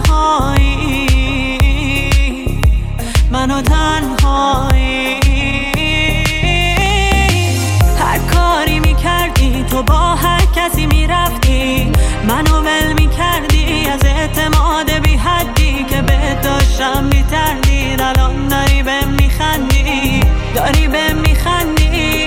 تنهایی، منو تنهایی. هر کاری میکردی تو با هر کسی میرفتی، منو ول میکردی از اعتماد بی حدی که بهت داشتم میتردید. الان داری بهم میخندی، داری بهم میخندی.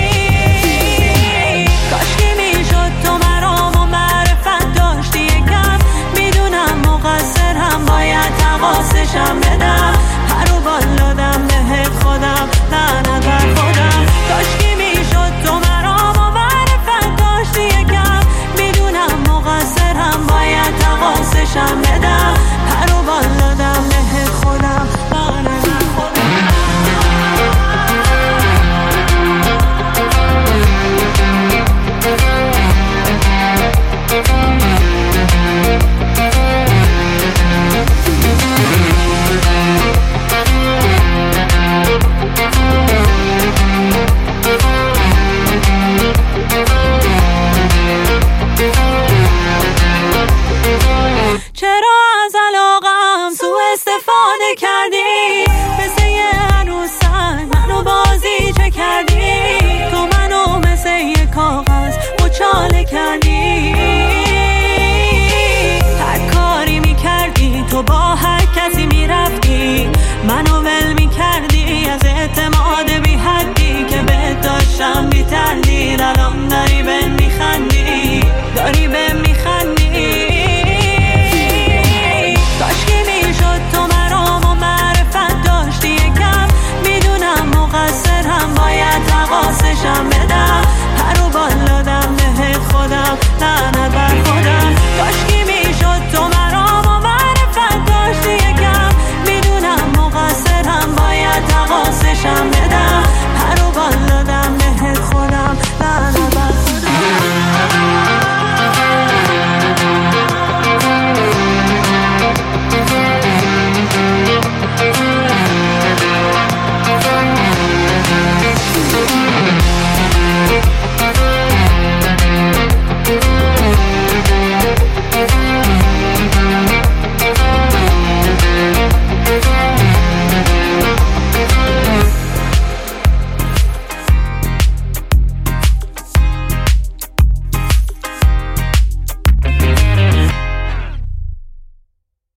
کاشکی میشد تو مرام و معرفت داشتی یکم. میدونم مقصرم، باید حواسشم بدم. پر و بال دادم بهت خودم، لعنت بر خودم. کاشکی میشد تو مرام و معرفت داشتی یکم. میدونم مقصرم، باید حواسشم بدم. پر و بال دادم بهت خودم، لعنت بر خودم. چرا از علاقم سوء استفاده کردی